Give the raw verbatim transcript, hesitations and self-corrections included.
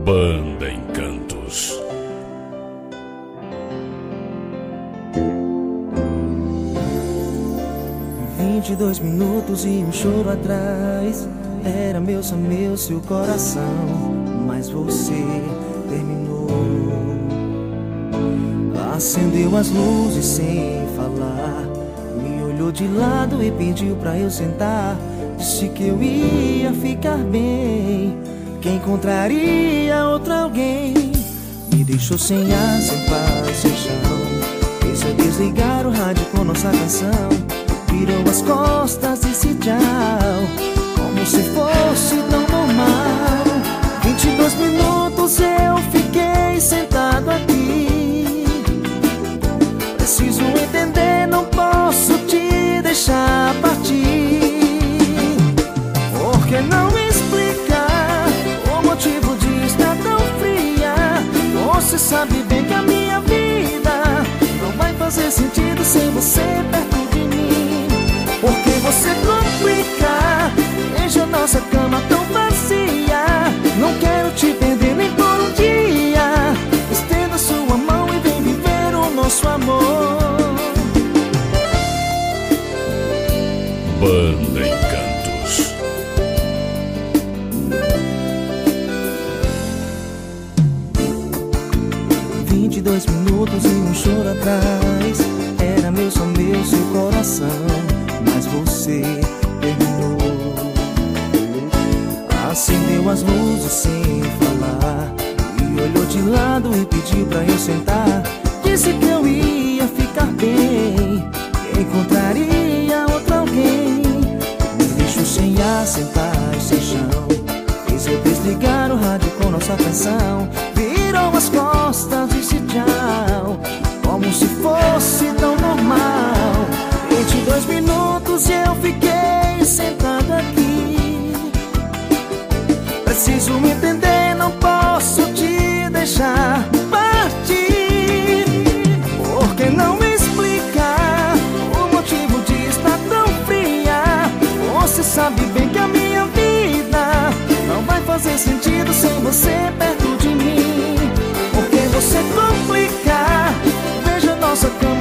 Banda Encantos. Vinte e dois minutos e um choro atrás. Era meu, só meu, seu coração. Mas você terminou. Acendeu as luzes sem falar. Me olhou de lado e pediu pra eu sentar. Disse que eu ia ficar bem, que encontraria outro alguém. Me deixou sem ar, sem paz, sem chão. Fez eu desligar o rádio com nossa canção. Virou as costas e disse tchau, como se fosse tão normal. Vinte e dois minutos eu fiquei sentado aqui. Preciso entender, não posso te deixar partir. Por que não explicar o motivo de estar tão fria? Você sabe bem que a minha vida não vai fazer sentido sem você perto de mim. Por que você complica? Veja nossa cama tão vazia. Não quero te perder nem por um dia. Estenda sua mão e vem viver o nosso amor. Banda Encantos. Vinte e dois minutos e um choro atrás. Era meu, só meu, seu coração. Mas você terminou. Acendeu as luzes sem falar. Me olhou de lado e pediu pra eu sentar. Disse que eu ia ficar bem, que encontraria outro alguém. Me deixou sem ar, sem paz, sem chão. Fez eu desligar o rádio com nossa canção. Virou as costas, disse tchau, como se fosse tão normal. Vinte e dois minutos e eu fiquei sentado aqui. Preciso me entender, não posso te deixar partir. Por que não explicar o motivo de estar tão fria? Você sabe bem que a minha vida não vai fazer sentido sem você perto de mim. Por que você complica? Veja nossa cama